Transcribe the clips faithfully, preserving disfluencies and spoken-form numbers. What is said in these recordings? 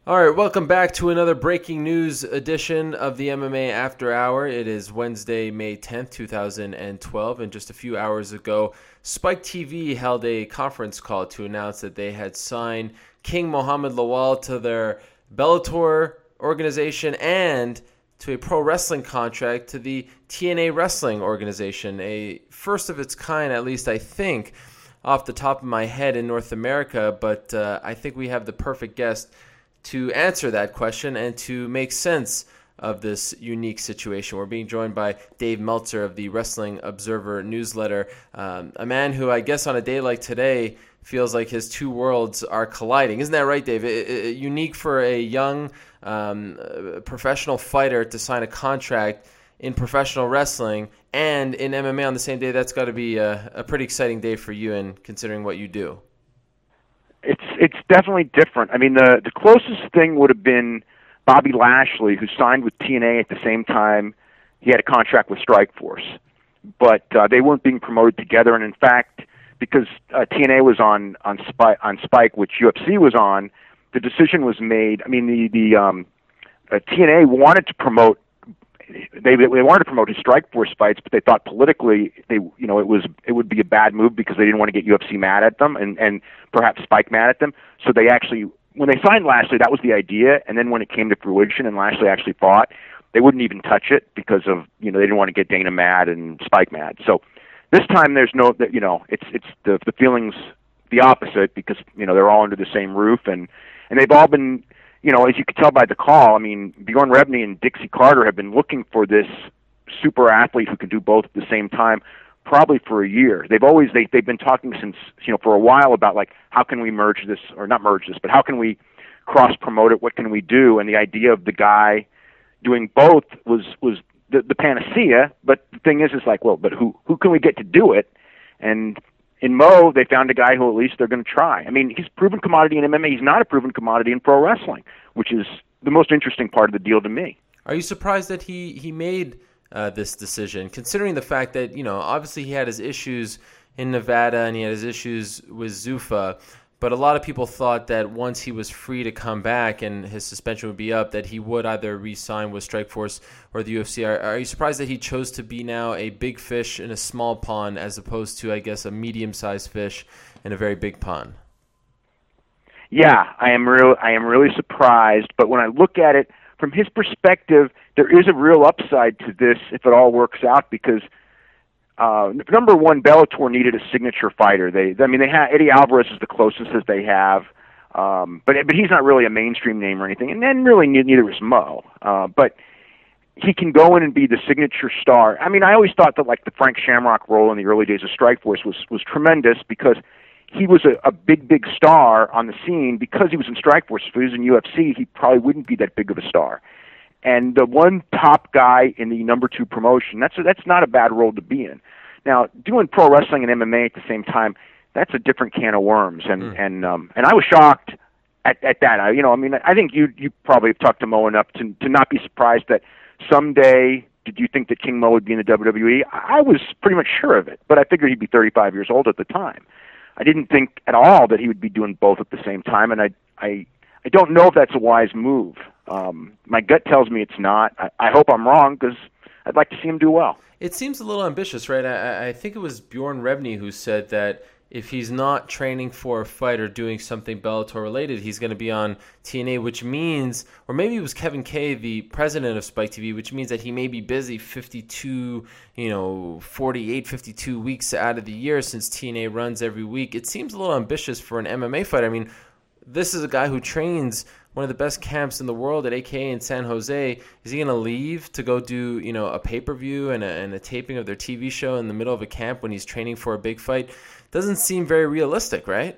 All right, welcome back to another breaking news edition of the M M A After Hour. It is Wednesday, May tenth, twenty twelve, and just a few hours ago, Spike T V held a conference call to announce that they had signed King Mohammed Lawal to their Bellator organization and to a pro wrestling contract to the T N A Wrestling organization, a first of its kind, at least I think, off the top of my head in North America, but uh, I think we have the perfect guest to answer that question and to make sense of this unique situation. We're being joined by Dave Meltzer of the Wrestling Observer newsletter, um, a man who I guess on a day like today feels like his two worlds are colliding. Isn't that right, Dave? It, it, unique for a young um, professional fighter to sign a contract in professional wrestling and in M M A on the same day. That's got to be a, a pretty exciting day for you, and considering what you do. It's it's definitely different. I mean, the the closest thing would have been Bobby Lashley, who signed with T N A at the same time he had a contract with Strikeforce, but uh, they weren't being promoted together. And in fact, because uh, T N A was on on Spike, on Spike, which U F C was on, the decision was made. I mean, the the um, uh, T N A wanted to promote. They they wanted to promote his Strikeforce fights, but they thought politically they you know it was it would be a bad move because they didn't want to get U F C mad at them and and perhaps Spike mad at them. So they actually, when they signed Lashley, that was the idea. And then when it came to fruition and Lashley actually fought, they wouldn't even touch it because of you know they didn't want to get Dana mad and Spike mad. So this time there's no you know it's it's the the feelings the opposite because you know they're all under the same roof and and they've all been. You know, as you could tell by the call, I mean, Bjorn Rebney and Dixie Carter have been looking for this super athlete who can do both at the same time probably for a year. They've always, they, they've been talking since, you know, for a while about, like, how can we merge this, or not merge this, but how can we cross-promote it, what can we do? And the idea of the guy doing both was was the, the panacea, but the thing is, is like, well, but who, who can we get to do it? And in Mo, they found a guy who at least they're going to try. I mean, he's a proven commodity in M M A. He's not a proven commodity in pro wrestling, which is the most interesting part of the deal to me. Are you surprised that he, he made uh, this decision, considering the fact that, you know, obviously he had his issues in Nevada and he had his issues with Zuffa, but a lot of people thought that once he was free to come back and his suspension would be up, that he would either re-sign with Strikeforce or the U F C. Are, are you surprised that he chose to be now a big fish in a small pond as opposed to, I guess, a medium-sized fish in a very big pond? Yeah, I am real. I am really surprised. But when I look at it from his perspective, there is a real upside to this if it all works out because. Uh, number one, Bellator needed a signature fighter. They, I mean, they have Eddie Alvarez is the closest as they have, um, but but he's not really a mainstream name or anything, and then really neither is Mo. Uh, but he can go in and be the signature star. I mean, I always thought that like the Frank Shamrock role in the early days of Strikeforce was was tremendous because he was a, a big big star on the scene because he was in Strikeforce. If he was in U F C, he probably wouldn't be that big of a star. And the one top guy in the number two promotion, that's a, that's not a bad role to be in. Now, doing pro wrestling and M M A at the same time, that's a different can of worms. And mm. and um, and I was shocked at, at that. I, you know, I mean, I think you you probably have talked to Mo enough to to not be surprised that someday. Did you think that King Mo would be in the W W E? I was pretty much sure of it, but I figured he'd be thirty-five years old at the time. I didn't think at all that he would be doing both at the same time, and I I I don't know if that's a wise move. Um, my gut tells me it's not. I, I hope I'm wrong because I'd like to see him do well. It seems a little ambitious, right? I, I think it was Bjorn Rebney who said that if he's not training for a fight or doing something Bellator related, he's going to be on T N A, which means, or maybe it was Kevin Kay, the president of Spike T V, which means that he may be busy fifty-two, you know, forty-eight, fifty-two weeks out of the year since T N A runs every week. It seems a little ambitious for an M M A fighter. I mean, this is a guy who trains one of the best camps in the world at A K A in San Jose. Is he going to leave to go do, you know, a pay-per-view and a, and a taping of their T V show in the middle of a camp when he's training for a big fight? Doesn't seem very realistic, right?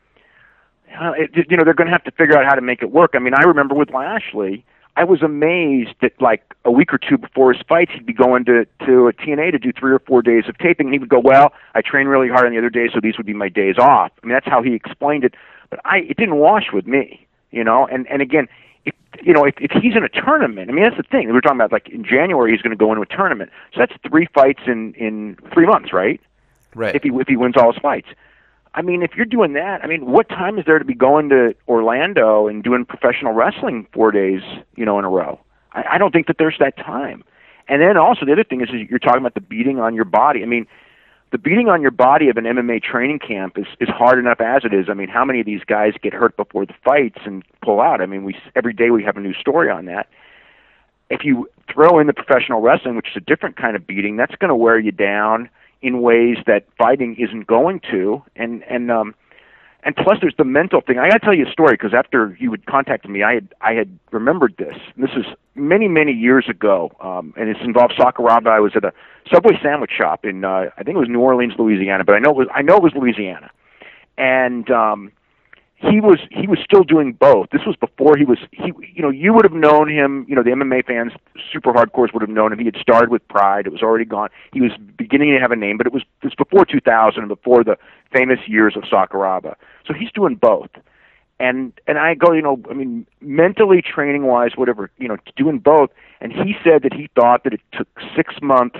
Uh, it, you know, they're going to have to figure out how to make it work. I mean, I remember with Lashley, I was amazed that like a week or two before his fights, he'd be going to, to a T N A to do three or four days of taping, and he would go, well, I train really hard on the other days, so these would be my days off. I mean, that's how he explained it. But I, it didn't wash with me, you know, and, and again, if, you know, if, if he's in a tournament, I mean, that's the thing. We were talking about, like, in January, he's going to go into a tournament. So that's three fights in, in three months, right? Right. If he if he wins all his fights. I mean, if you're doing that, I mean, what time is there to be going to Orlando and doing professional wrestling four days, you know, in a row? I, I don't think that there's that time. And then also the other thing is, is you're talking about the beating on your body. I mean, the beating on your body of an M M A training camp is, is hard enough as it is. I mean, how many of these guys get hurt before the fights and pull out? I mean, we every day we have a new story on that. If you throw in the professional wrestling, which is a different kind of beating, that's going to wear you down in ways that fighting isn't going to. And and um, and plus there's the mental thing. I got to tell you a story, because after you had contacted me, I had I had remembered this. And this is many, many years ago, um, and it's involved Sakuraba. I was at a Subway sandwich shop in, uh, I think it was New Orleans, Louisiana, but I know it was, I know it was Louisiana. And um, he was he was still doing both. This was before he was, he you know, you would have known him, you know, the M M A fans, super hardcores would have known him. He had started with Pride. It was already gone. He was beginning to have a name, but it was, it was before two thousand and before the famous years of Sakuraba. So he's doing both. And and I go, you know, I mean, mentally, training-wise, whatever, you know, doing both. And he said that he thought that it took six months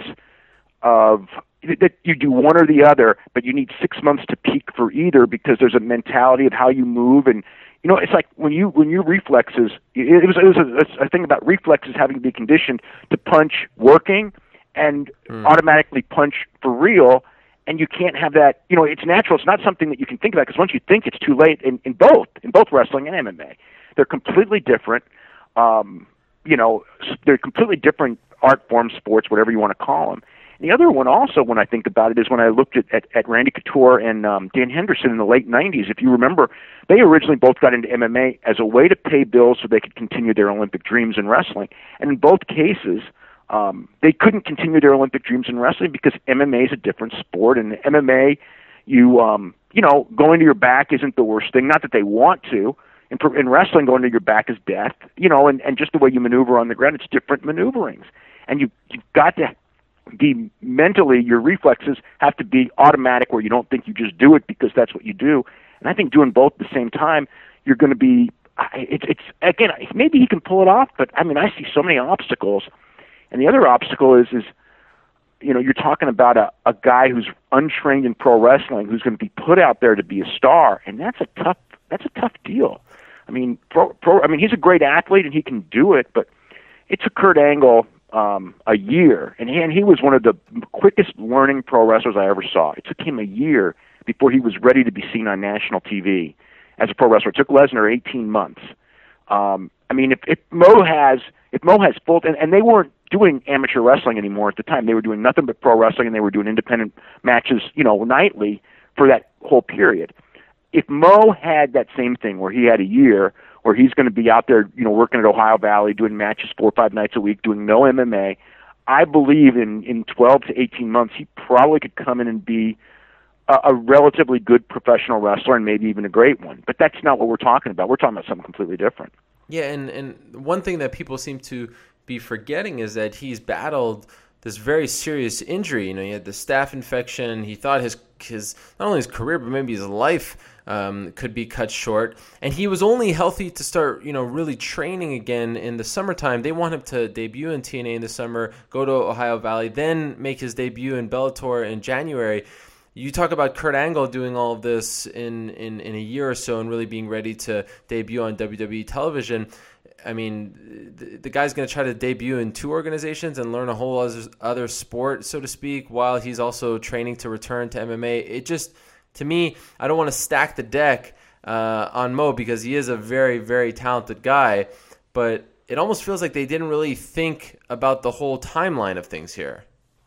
of, that you do one or the other, but you need six months to peak for either, because there's a mentality of how you move. And, you know, it's like when you, when your reflexes, it, it was, it was a, a thing about reflexes having to be conditioned to punch working and mm. automatically punch for real. And you can't have that, you know, it's natural. It's not something that you can think about, because once you think, it's too late in, in both, in both wrestling and M M A. They're completely different. Um, you know, they're completely different art forms, sports, whatever you want to call them. And the other one also, when I think about it, is when I looked at, at, at Randy Couture and um, Dan Henderson in the late nineties. If you remember, they originally both got into M M A as a way to pay bills so they could continue their Olympic dreams in wrestling. And in both cases, Um, they couldn't continue their Olympic dreams in wrestling because M M A is a different sport, and M M A, you um, you know, going to your back isn't the worst thing. Not that they want to. In, in wrestling, going to your back is death. You know, and, and just the way you maneuver on the ground, it's different maneuverings, and you you've got to be mentally, your reflexes have to be automatic, where you don't think, you just do it because that's what you do. And I think doing both at the same time, you're going to be. It's it's again, maybe he can pull it off, but I mean, I see so many obstacles. And the other obstacle is, is you know, you're talking about a, a guy who's untrained in pro wrestling, who's going to be put out there to be a star, and that's a tough that's a tough deal. I mean, pro, pro I mean, he's a great athlete and he can do it, but it took Kurt Angle um, a year, and he, and he was one of the quickest learning pro wrestlers I ever saw. It took him a year before he was ready to be seen on national T V as a pro wrestler. It took Lesnar eighteen months. Um, I mean, if, if Mo has if Mo has full, and, and they weren't doing amateur wrestling anymore at the time. They were doing nothing but pro wrestling, and they were doing independent matches, you know, nightly for that whole period. If Mo had that same thing where he had a year where he's going to be out there, you know, working at Ohio Valley, doing matches four or five nights a week, doing no M M A, I believe in, in twelve to eighteen months, he probably could come in and be a, a relatively good professional wrestler, and maybe even a great one. But that's not what we're talking about. We're talking about something completely different. Yeah, and, and one thing that people seem to be forgetting is that he's battled this very serious injury. You know, he had the staph infection. He thought his his not only his career but maybe his life um, could be cut short. And he was only healthy to start, you know, really training again in the summertime. They want him to debut in T N A in the summer, go to Ohio Valley, then make his debut in Bellator in January. You talk about Kurt Angle doing all of this in, in, in a year or so and really being ready to debut on W W E television. I mean, the, the guy's going to try to debut in two organizations and learn a whole other, other sport, so to speak, while he's also training to return to M M A. It just, to me, I don't want to stack the deck uh, on Mo because he is a very, very talented guy, but it almost feels like they didn't really think about the whole timeline of things here.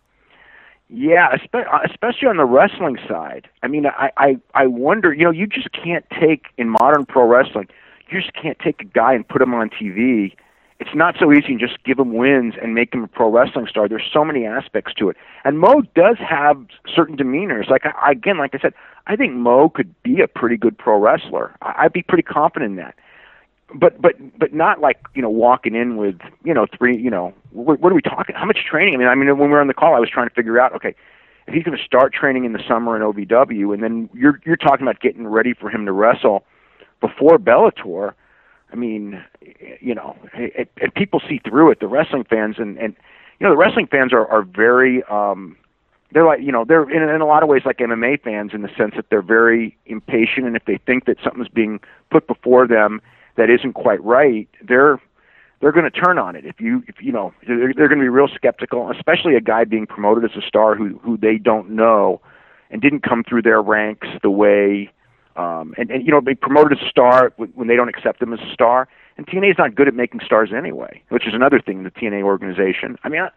Yeah, especially on the wrestling side. I mean, I, I, I wonder, you know, you just can't take, in modern pro wrestling, you just can't take a guy and put him on T V. It's not so easy and just give him wins and make him a pro wrestling star. There's so many aspects to it. And Mo does have certain demeanors. Like, I, again, like I said, I think Mo could be a pretty good pro wrestler. I, I'd be pretty confident in that. But but but not like, you know, walking in with, you know, three, you know, what, what are we talking? How much training? I mean, I mean, when we were on the call, I was trying to figure out, okay, if he's going to start training in the summer in O V W, and then you're you're talking about getting ready for him to wrestle before Bellator. I mean, you know, it, it, people see through it, the wrestling fans, and, and you know, the wrestling fans are, are very, um, they're like, you know, they're in, in a lot of ways like M M A fans in the sense that they're very impatient, and if they think that something's being put before them that isn't quite right, they're they're going to turn on it. If you, if you know, they're, they're going to be real skeptical, especially a guy being promoted as a star who who they don't know and didn't come through their ranks the way, um, and and you know, being promoted as a star when they don't accept them as a star. And T N A is not good at making stars anyway, which is another thing in the T N A organization. I mean, I,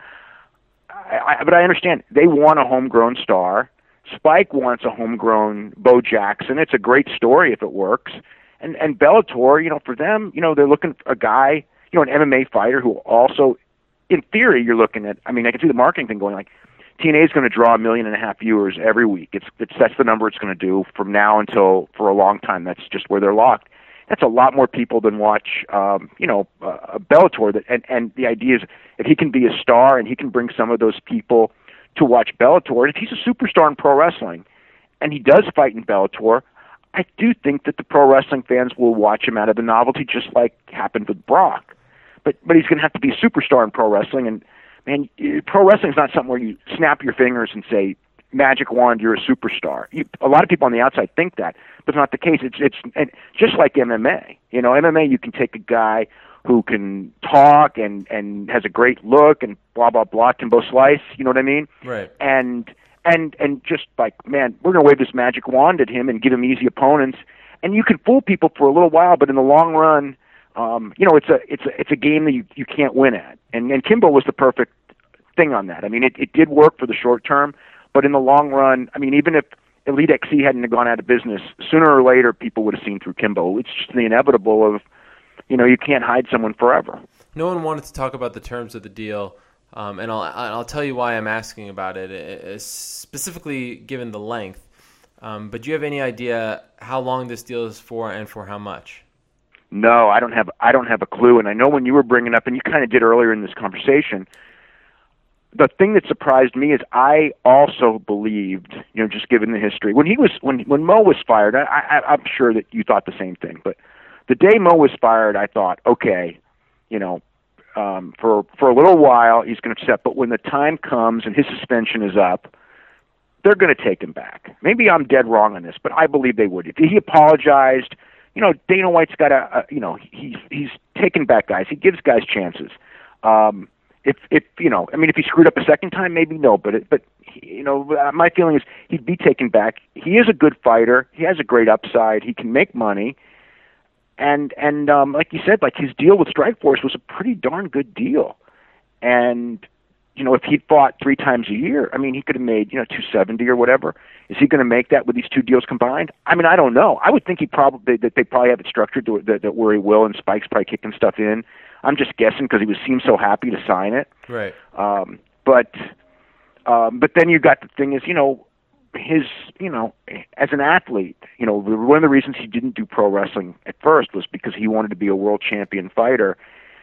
I, I, but I understand they want a homegrown star. Spike wants a homegrown Bo Jackson. It's a great story if it works. And and Bellator, you know, for them, you know, they're looking for a guy, you know, an M M A fighter who also, in theory, you're looking at. I mean, I can see the marketing thing going like, T N A is going to draw a million and a half viewers every week. It's, it's that's the number it's going to do from now until for a long time. That's just where they're locked. That's a lot more people than watch, um, you know, uh, Bellator. That and, and the idea is if he can be a star and he can bring some of those people to watch Bellator, and if he's a superstar in pro wrestling, and he does fight in Bellator, I do think that the pro wrestling fans will watch him out of the novelty, just like happened with Brock. But but he's going to have to be a superstar in pro wrestling, and man, pro wrestling is not something where you snap your fingers and say, magic wand, you're a superstar. You, a lot of people on the outside think that, but it's not the case. It's it's and just like M M A. You know, M M A, you can take a guy who can talk and and has a great look and blah blah blah, Kimbo Slice. You know what I mean? Right. And and and just like, man, we're gonna wave this magic wand at him and give him easy opponents, and you can fool people for a little while, but in the long run, um, you know, it's a it's a it's a game that you you can't win at. And and Kimbo was the perfect thing on that. I mean, it it did work for the short term. But in the long run, I mean, even if Elite X C hadn't gone out of business, sooner or later people would have seen through Kimbo. It's just the inevitable of, you know, you can't hide someone forever. No one wanted to talk about the terms of the deal, um, and I'll I'll tell you why I'm asking about it, specifically given the length. Um, but do you have any idea how long this deal is for and for how much? No, I don't have I don't have a clue. And I know when you were bringing up, and you kind of did earlier in this conversation, the thing that surprised me is I also believed, you know, just given the history, when he was when when Mo was fired, I, I, I'm sure that you thought the same thing. But the day Mo was fired, I thought, okay, you know, um, for for a little while he's going to accept. But when the time comes and his suspension is up, they're going to take him back. Maybe I'm dead wrong on this, but I believe they would. If he apologized, you know, Dana White's got a, a you know, he's he's taken back guys. He gives guys chances. Um, If, if you know, I mean, if he screwed up a second time, maybe no. But, it, but you know, my feeling is he'd be taken back. He is a good fighter. He has a great upside. He can make money. And, and um, like you said, like his deal with Strikeforce was a pretty darn good deal. And, you know, if he'd fought three times a year, I mean, he could have made, you know, two seventy or whatever. Is he going to make that with these two deals combined? I mean, I don't know. I would think he probably, that they probably have it structured to, that, that where he will and Spike's probably kicking stuff in. I'm just guessing because he was seemed so happy to sign it. Right. Um, but um, but then you got the thing is, you know, his, you know, as an athlete, you know, one of the reasons he didn't do pro wrestling at first was because he wanted to be a world champion fighter.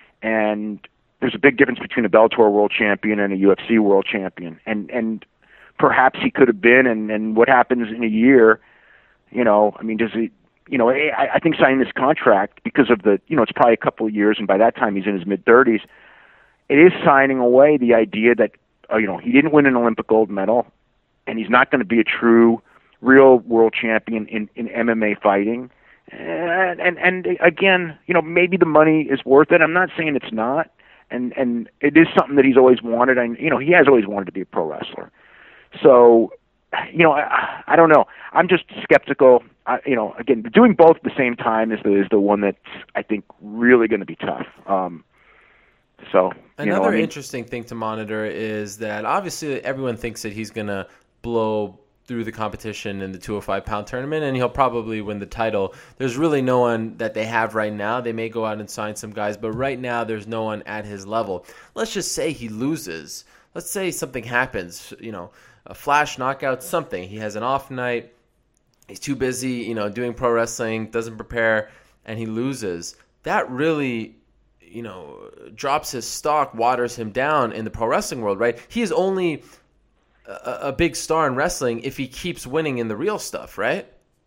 And there's a big difference between a Bellator world champion and a U F C world champion. And and perhaps he could have been. And, and what happens in a year, you know, I mean, does he? You know, I, I think signing this contract because of the, you know, it's probably a couple of years, and by that time he's in his mid-thirties, it is signing away the idea that, uh, you know, he didn't win an Olympic gold medal, and he's not going to be a true, real world champion in, in M M A fighting. And, and, and again, you know, maybe the money is worth it. I'm not saying it's not, and, and it is something that he's always wanted. And, you know, he has always wanted to be a pro wrestler. So, you know, I, I don't know. I'm just skeptical. I, you know, again, doing both at the same time is the is the one that's I think really going to be tough. Um, so another you know, I mean, interesting thing to monitor is that obviously everyone thinks that he's going to blow through the competition in the two oh five pound tournament, and he'll probably win the title. There's really no one that they have right now. They may go out and sign some guys, but right now there's no one at his level. Let's just say he loses. Let's say something happens, you know, a flash knockout, something. He has an off night. He's too busy, you know, doing pro wrestling, doesn't prepare, and he loses. That really, you know, drops his stock, waters him down in the pro wrestling world, right? He is only a, a big star in wrestling if he keeps winning in the real stuff, right?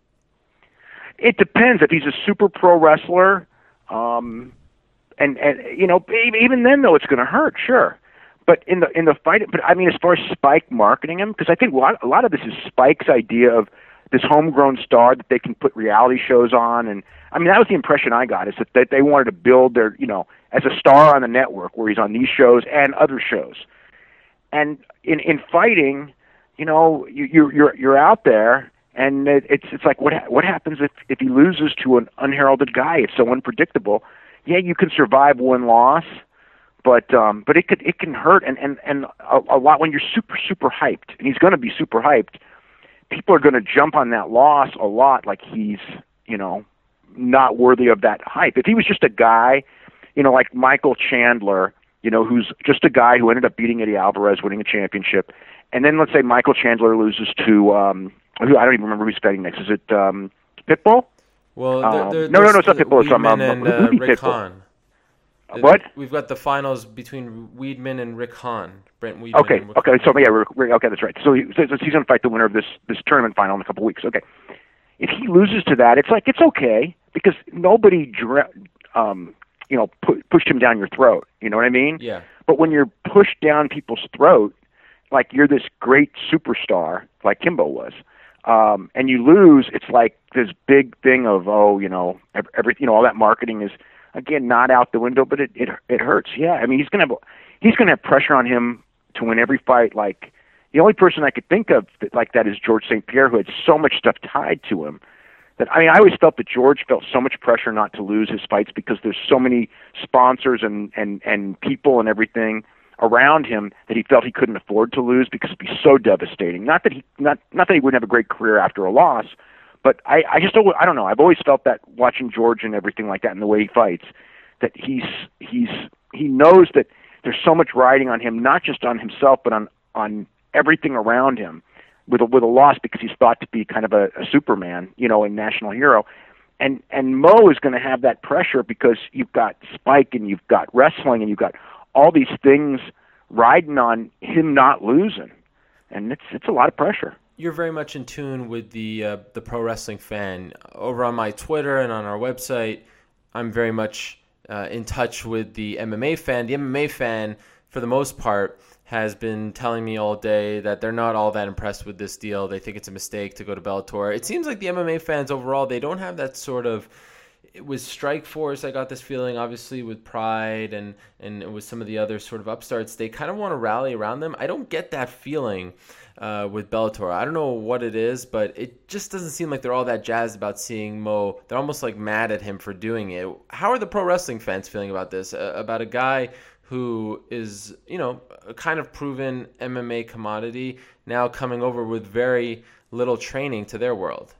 It depends. If he's a super pro wrestler, um, and, and, you know, even then, though, it's going to hurt, sure. but in the in the fight, but I mean, as far as Spike marketing him, because I think a lot, a lot of this is Spike's idea of this homegrown star that they can put reality shows on, and I mean, that was the impression I got, is that, that they wanted to build their, you know, as a star on the network where he's on these shows and other shows. And in in fighting, you know, you, you're you're you're out there, and it, it's it's like what what happens if if he loses to an unheralded guy? It's so unpredictable. Yeah, you can survive one loss, but um, but it could it can hurt, and and and a, a lot when you're super super hyped, and he's going to be super hyped. People are going to jump on that loss a lot, like he's, you know, not worthy of that hype. If he was just a guy, you know, like Michael Chandler, you know, who's just a guy who ended up beating Eddie Alvarez, winning a championship, and then let's say Michael Chandler loses to, um, who I don't even remember who's fighting next. Is it um, Pitbull? Well, um, there, no, no, no, it's not Pitbull. It's um, um, and, who uh, beat Rick Pitbull? Hahn. What? We've got the finals between Weidman and Rick Hahn. Brent Weidman. Okay, and Rick okay, Hahn. so yeah, we're, we're, okay, that's right. So, he, so, so he's going to fight the winner of this this tournament final in a couple weeks. Okay, if he loses to that, it's like it's okay because nobody, dra- um, you know, pu- pushed him down your throat. You know what I mean? Yeah. But when you're pushed down people's throat, like you're this great superstar, like Kimbo was, um, and you lose, it's like this big thing of, oh, you know, every, you know, all that marketing is, again, not out the window, but it it, it hurts. Yeah, I mean, he's gonna have he's gonna have pressure on him to win every fight. Like the only person I could think of that, like that is George Saint Pierre, who had so much stuff tied to him. That I mean, I always felt that George felt so much pressure not to lose his fights because there's so many sponsors and and and people and everything around him that he felt he couldn't afford to lose because it'd be so devastating. Not that he not not that he wouldn't have a great career after a loss, but I I just I don't know. I've always felt that watching George and everything like that and the way he fights, that he's he's he knows that there's so much riding on him, not just on himself but on on everything around him. With a, with a loss because he's thought to be kind of a, a Superman, you know, a national hero, and and Mo is going to have that pressure because you've got Spike and you've got wrestling and you've got all these things riding on him not losing, and it's it's a lot of pressure. You're very much in tune with the uh, the pro wrestling fan. Over on my Twitter and on our website, I'm very much uh, in touch with the M M A fan. The M M A fan, for the most part, has been telling me all day that they're not all that impressed with this deal. They think it's a mistake to go to Bellator. It seems like the M M A fans overall, they don't have that sort of... With Strikeforce, I got this feeling, obviously, with Pride and, and with some of the other sort of upstarts, they kind of want to rally around them. I don't get that feeling uh, with Bellator. I don't know what it is, but it just doesn't seem like they're all that jazzed about seeing Mo. They're almost like mad at him for doing it. How are the pro wrestling fans feeling about this? Uh, about a guy who is, you know, a kind of proven M M A commodity, now coming over with very little training to their world?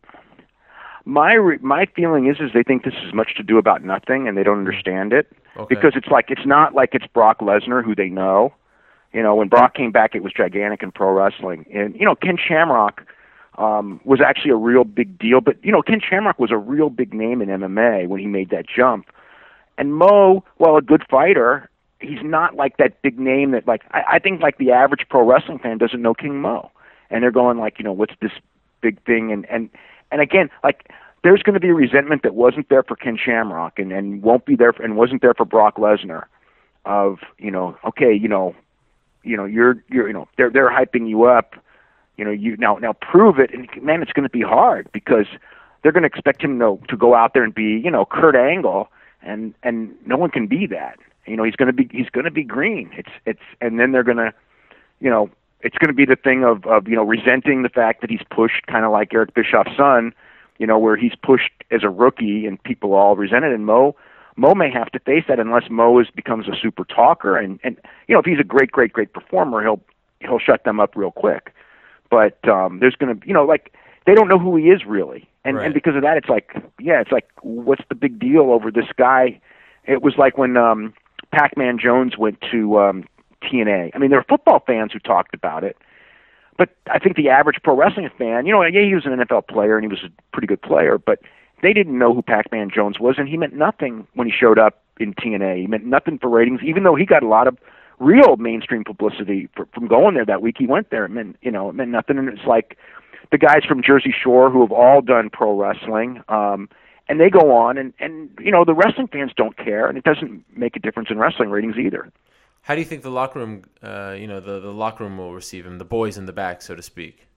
My re- my feeling is is they think this is much to do about nothing, and they don't understand it. Okay. Because it's like it's not like it's Brock Lesnar, who they know. You know, when Brock came back, it was gigantic in pro wrestling, and you know, Ken Shamrock um, was actually a real big deal. But you know, Ken Shamrock was a real big name in M M A when he made that jump. And Mo, while a good fighter, he's not like that big name that like I, I think like the average pro wrestling fan doesn't know King Mo, and they're going like, you know, what's this big thing? And and and again, like there's going to be a resentment that wasn't there for Ken Shamrock and and won't be there for, and wasn't there for Brock Lesnar. Of you know, okay, you know, you know, you're you're you know they're they're hyping you up, you know, you now now prove it, and man, it's going to be hard because they're going to expect him to to go out there and be, you know, Kurt Angle, and and no one can be that. You know, he's going to be he's going to be green. It's it's and then they're going to, you know, it's going to be the thing of of you know resenting the fact that he's pushed, kind of like Eric Bischoff's son, you know, where he's pushed as a rookie and people all resent it. And Mo Mo may have to face that unless Mo is becomes a super talker, and and you know if he's a great great great performer, he'll he'll shut them up real quick. But um, there's going to you know like they don't know who he is really, and right. and because of that, it's like yeah, it's like what's the big deal over this guy? It was like when um, Pac-Man Jones went to um, T N A. I mean, there were football fans who talked about it, but I think the average pro wrestling fan, you know, yeah, he was an N F L player and he was a pretty good player, but they didn't know who Pac-Man Jones was, and he meant nothing when he showed up in T N A. He meant nothing for ratings, even though he got a lot of real mainstream publicity for, from going there that week. He went there. It meant, you know, it meant nothing. And it's like the guys from Jersey Shore who have all done pro wrestling, um, and they go on, and, and you know, the wrestling fans don't care, and it doesn't make a difference in wrestling ratings either. How do you think the locker room, uh, you know, the, the locker room will receive him, the boys in the back, so to speak?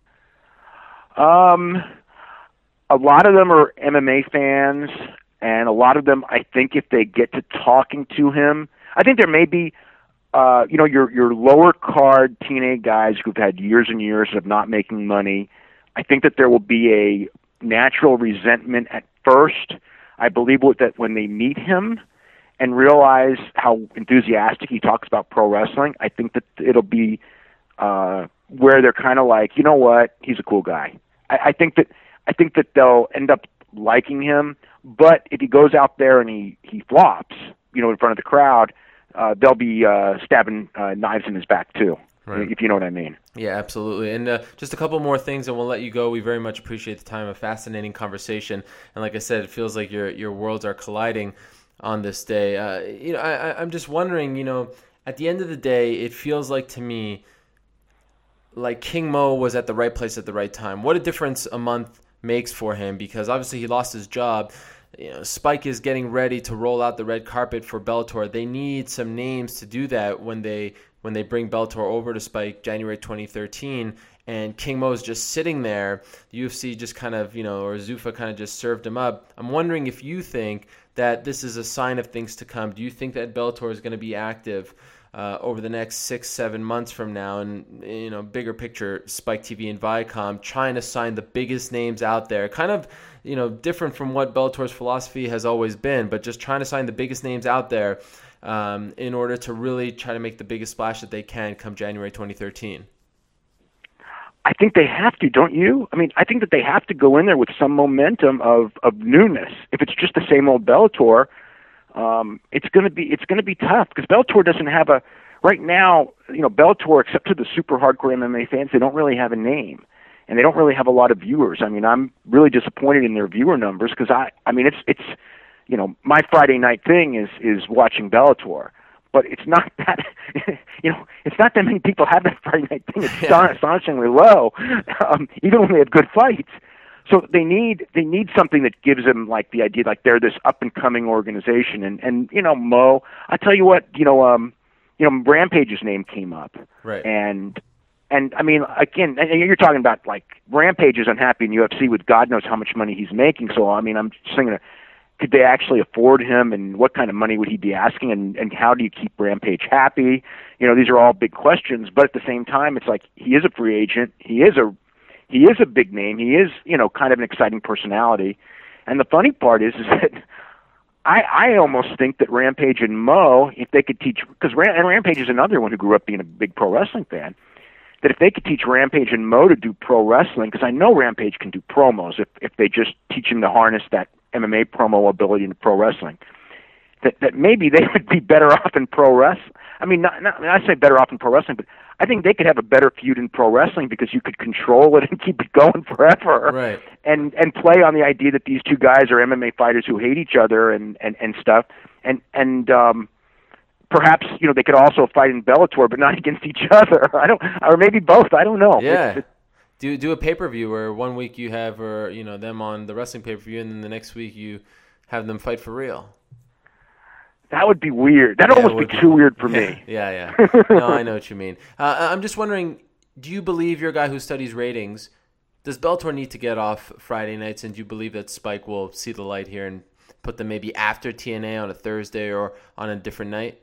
Um, a lot of them are M M A fans, and a lot of them, I think, if they get to talking to him, I think there may be, uh, you know, your your lower card T N A guys who've had years and years of not making money. I think that there will be a natural resentment at first. I believe that when they meet him and realize how enthusiastic he talks about pro wrestling, I think that it'll be uh, where they're kind of like, you know what, he's a cool guy. I, I think that I think that they'll end up liking him. But if he goes out there and he, he flops, you know, in front of the crowd, uh, they'll be uh, stabbing uh, knives in his back too. Right. If you know what I mean. Yeah, absolutely. And uh, just a couple more things, and we'll let you go. We very much appreciate the time. A fascinating conversation, and like I said, it feels like your your worlds are colliding on this day. Uh, you know, I, I'm just wondering. You know, at the end of the day, it feels like to me, like King Mo was at the right place at the right time. What a difference a month makes for him, because obviously he lost his job. You know, Spike is getting ready to roll out the red carpet for Bellator. They need some names to do that when they when they bring Bellator over to Spike January twenty thirteen, and King Mo is just sitting there. The U F C just kind of, you know, or Zuffa kind of just served him up. I'm wondering if you think that this is a sign of things to come. Do you think that Bellator is going to be active uh, over the next six, seven months from now? And, you know, bigger picture, Spike T V and Viacom trying to sign the biggest names out there. Kind of, you know, different from what Bellator's philosophy has always been, but just trying to sign the biggest names out there um, in order to really try to make the biggest splash that they can come January twenty thirteen. I think they have to, don't you? I mean, I think that they have to go in there with some momentum of, of newness. If it's just the same old Bellator, um, it's going to be it's going to be tough, because Bellator doesn't have a right now. You know, Bellator, except to the super hardcore M M A fans, they don't really have a name, and they don't really have a lot of viewers. I mean, I'm really disappointed in their viewer numbers, because I I mean, it's it's you know, my Friday night thing is is watching Bellator. But it's not that, you know, it's not that many people have that Friday night thing. It's yeah. astonishingly low, um, even when they have good fights. So they need they need something that gives them like the idea, like they're this up and coming organization. And and you know, Mo, I tell you what, you know, um, you know, Rampage's name came up, right? And and I mean, again, and you're talking about like Rampage is unhappy in U F C with God knows how much money he's making. So I mean, I'm just thinking, could they actually afford him, and what kind of money would he be asking, and, and how do you keep Rampage happy? You know, these are all big questions, but at the same time, it's like he is a free agent. He is a he is a big name. He is, you know, kind of an exciting personality. And the funny part is, is that I, I almost think that Rampage and Mo, if they could teach, because Ram, and Rampage is another one who grew up being a big pro wrestling fan, that if they could teach Rampage and Mo to do pro wrestling, because I know Rampage can do promos if, if they just teach him to harness that M M A promo ability into pro wrestling, that that maybe they would be better off in pro wrestling. I mean, not, not I, mean, I say better off in pro wrestling, but I think they could have a better feud in pro wrestling, because you could control it and keep it going forever, right? And and play on the idea that these two guys are M M A fighters who hate each other and and, and stuff, and and um, perhaps, you know, they could also fight in Bellator, but not against each other. I don't, or maybe both. I don't know. Yeah. It's, it's, Do do a pay per view where one week you have, or you know, them on the wrestling pay per view, and then the next week you have them fight for real. That would be weird. That'd yeah, almost be too weird for yeah, me. Yeah, yeah. No, I know what you mean. Uh, I'm just wondering, do you believe, you're a guy who studies ratings, does Bellator need to get off Friday nights, and do you believe that Spike will see the light here and put them maybe after T N A on a Thursday or on a different night?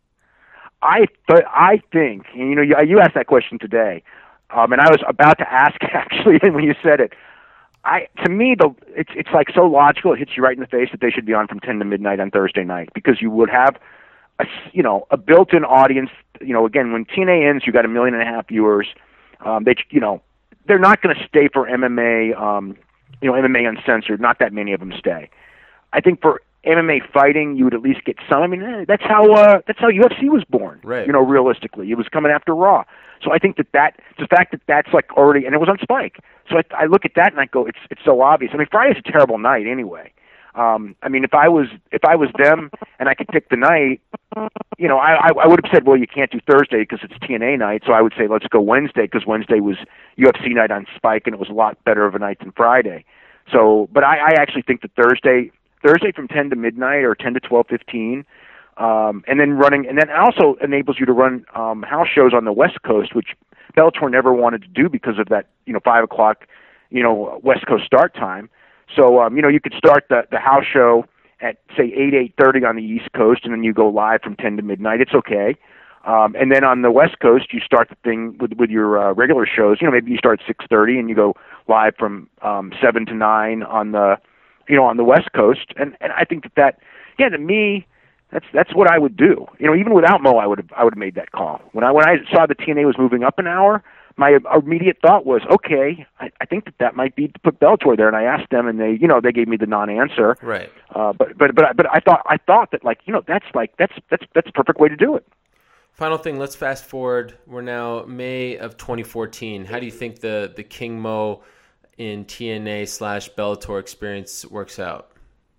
I th- I think, and you know, you, you asked that question today. Um, and I was about to ask, actually, when you said it. I to me, the it's it's like so logical. It hits you right in the face that they should be on from ten to midnight on Thursday night, because you would have a you know a built-in audience. You know, again, when T N A ends, you got a million and a half viewers. Um, they you know they're not going to stay for M M A. Um, you know, M M A Uncensored. Not that many of them stay. I think for M M A fighting, you would at least get some. I mean, eh, that's how uh, that's how U F C was born. Right. You know, realistically, it was coming after Raw. So I think that that the fact that that's like already, and it was on Spike. So I, I look at that and I go, it's it's so obvious. I mean, Friday's a terrible night anyway. Um, I mean, if I was if I was them and I could pick the night, you know, I I, I would have said, well, you can't do Thursday because it's T N A night. So I would say, let's go Wednesday, because Wednesday was U F C night on Spike, and it was a lot better of a night than Friday. So, but I, I actually think that Thursday Thursday from ten to midnight or ten to twelve fifteen. um, and then running, and then it also enables you to run um, house shows on the West Coast, which Bellator never wanted to do because of that, you know, five o'clock, you know, West Coast start time. So, um, you know, you could start the the house show at say eight eight thirty on the East Coast, and then you go live from ten to midnight. It's okay. Um, and then on the West Coast, you start the thing with with your uh, regular shows. You know, maybe you start at six thirty and you go live from um, seven to nine on the, you know, on the West Coast. And and I think that that, yeah, to me, that's that's what I would do. You know, even without Mo, I would have I would have made that call. When I when I saw the T N A was moving up an hour, my immediate thought was, okay, I, I think that that might be to put Bellator there. And I asked them, and they, you know, they gave me the non-answer. Right. Uh, but but but but I thought I thought that, like, you know, that's like that's that's that's a perfect way to do it. Final thing, let's fast forward. We're now May of twenty fourteen. How do you think the, the King Mo in T N A slash Bellator experience works out?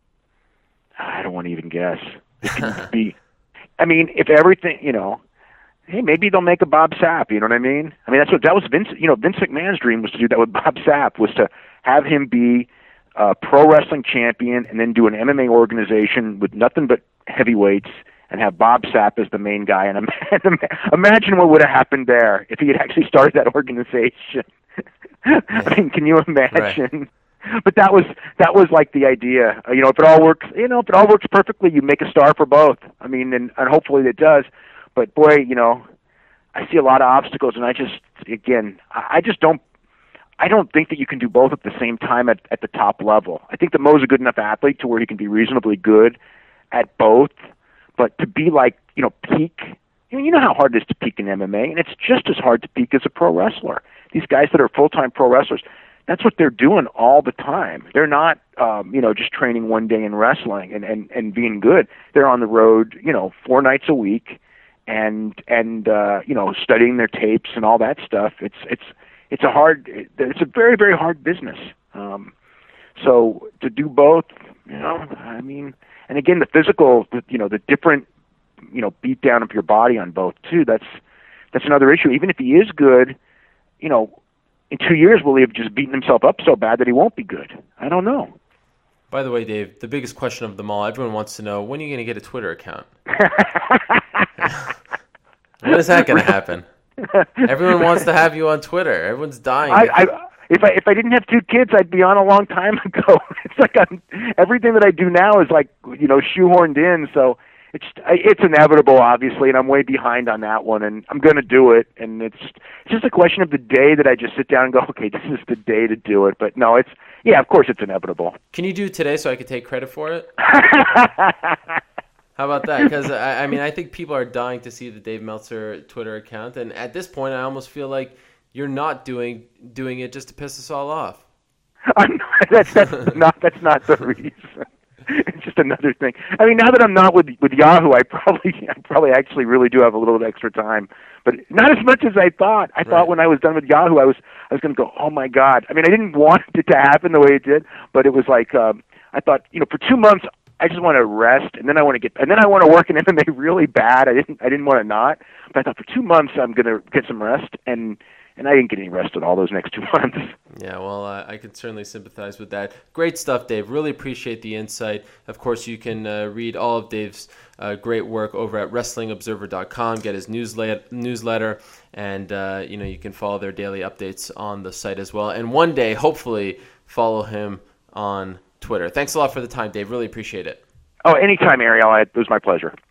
I don't want to even guess. It can be, I mean, if everything, you know, hey, maybe they'll make a Bob Sapp, you know what I mean? I mean, that's what, that was Vince, you know, Vince McMahon's dream was to do that with Bob Sapp, was to have him be a pro wrestling champion and then do an M M A organization with nothing but heavyweights and have Bob Sapp as the main guy. And imagine what would have happened there if he had actually started that organization. I mean, can you imagine? Right. But that was that was like the idea. You know, if it all works, you know, if it all works perfectly, you make a star for both. I mean, and, and hopefully it does. But boy, you know, I see a lot of obstacles, and I just, again, I just don't. I don't think that you can do both at the same time at, at the top level. I think that Mo's a good enough athlete to where he can be reasonably good at both. But to be like, you know, peak, you know, you know how hard it is to peak in M M A, and it's just as hard to peak as a pro wrestler. These guys that are full-time pro wrestlers, that's what they're doing all the time. They're not, um, you know, just training one day in wrestling and, and, and being good. They're on the road, you know, four nights a week and, and uh, you know, studying their tapes and all that stuff. It's, it's, it's a hard, it's a very, very hard business. Um, so to do both, you know, I mean, and again, the physical, you know, the different, you know, beat down of your body on both too. That's that's another issue. Even if he is good, you know, in two years will he have just beaten himself up so bad that he won't be good? I don't know. By the way, Dave, the biggest question of them all, everyone wants to know, when are you going to get a Twitter account? When is that going to happen? Everyone wants to have you on Twitter. Everyone's dying. I, I, if I if I didn't have two kids, I'd be on a long time ago. It's like I'm, everything that I do now is like, you know, shoehorned in. So it's it's inevitable, obviously, and I'm way behind on that one. And I'm going to do it. And it's it's just a question of the day that I just sit down and go, okay, this is the day to do it. But no, it's yeah, of course, it's inevitable. Can you do it today so I could take credit for it? How about that? Because, I, I mean, I think people are dying to see the Dave Meltzer Twitter account. And at this point, I almost feel like you're not doing doing it just to piss us all off. I'm not, that's, that's, not, that's not the reason. It's just another thing. I mean, now that I'm not with with Yahoo, I probably I probably actually really do have a little bit extra time. But not as much as I thought. I right. thought when I was done with Yahoo, I was I was going to go, oh, my God. I mean, I didn't want it to happen the way it did. But it was like, um, I thought, you know, for two months, I just want to rest, and then I want to get, and then I want to work in M M A really bad. I didn't, I didn't want to not, but I thought for two months I'm going to get some rest, and and I didn't get any rest at all those next two months. Yeah, well, uh, I can certainly sympathize with that. Great stuff, Dave. Really appreciate the insight. Of course, you can uh, read all of Dave's uh, great work over at wrestling observer dot com. Get his newsletter, newsletter, and uh, you know you can follow their daily updates on the site as well. And one day, hopefully, follow him on Twitter. Thanks a lot for the time, Dave. Really appreciate it. Oh, anytime, Ariel. It was my pleasure.